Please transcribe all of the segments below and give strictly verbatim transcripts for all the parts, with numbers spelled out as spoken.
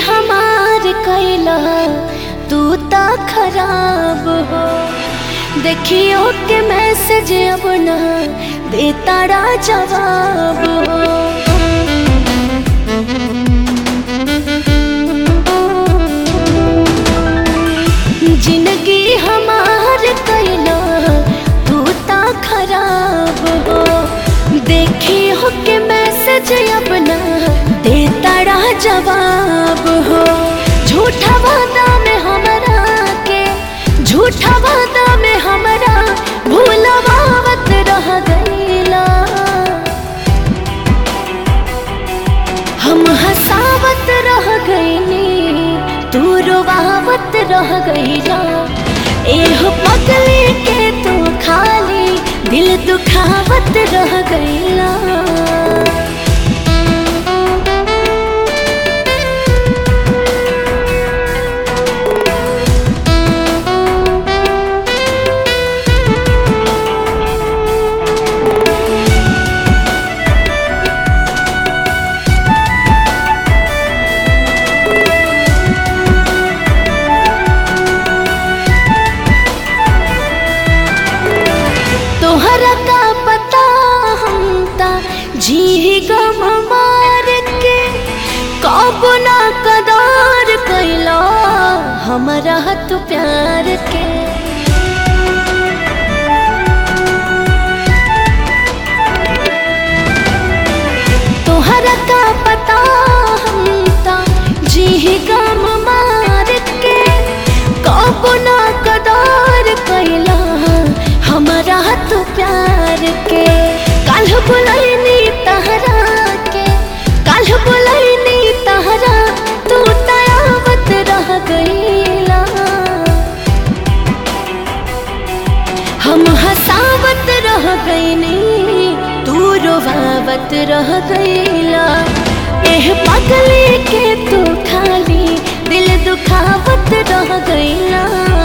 हमार कैला तू ता खराब हो। देखियो के मैसेज अब ना दे तारा जवाब हो। जिंदगी हमार कैला तू ता खराब हो। देखी हो के मैसेज अब ना दे तारा जवाब हो। झूठा वादा में हमरा के झूठा वादा में हमरा भूलवावत रह गईला। हम हंसावत रह गईनी तू रोवावत रह गईला। एह पगली के तू खाली दिल दुखावत रह गईला। तोहरा का पता हम ता जी गम मार के कब ना कदार कैला हमरा तू प्यार के। तोहरा का पता हम ता जी गम मार के कब ना कदार कैला हमरा तू प्यार के। काल्ह बुलैनी तहरा के काल्ह बुलैनी तहरा तू तयावत रह गईला। हम हंसावत रह गईनी तू रोवावत रह गईला। एह पगली के तू खाली दिल दुखावत रह गईला।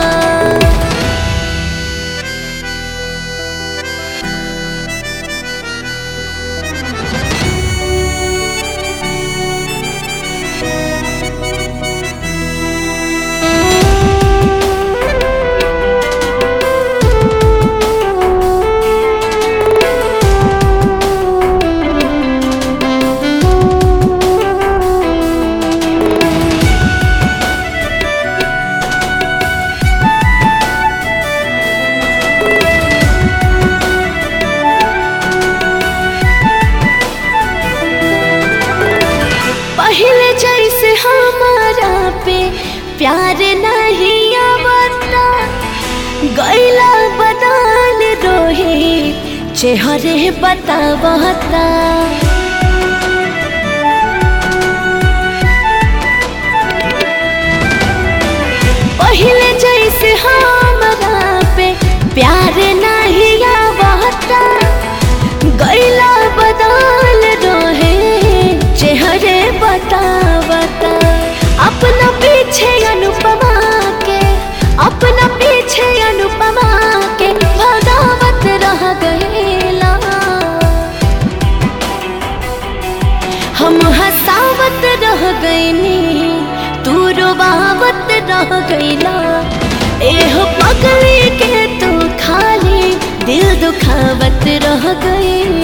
पहले जैसे हमारा पे प्यार नहीं आवता गईला बदल रोहे चेहरे बतावता। पहले जैसे हमारा पे प्यार नहीं आवता गईला बदल रोहे चेहरे बतावता। अपना पीछे अनुपमा के अपना पीछे अनुपमा के भगावत रह गईला। हम हंसावत रह गईनी तू रोवावत रह गईला। एह पगली के तू खाली दिल दुखावत रह गई।